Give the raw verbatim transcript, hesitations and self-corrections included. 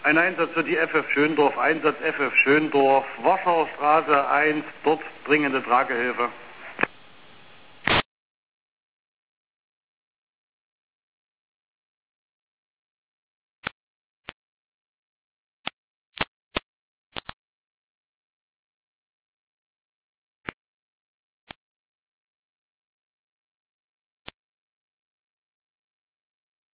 Ein Einsatz für die F F Schöndorf, Einsatz F F Schöndorf, Warschauer Straße eins, dort dringende Tragehilfe.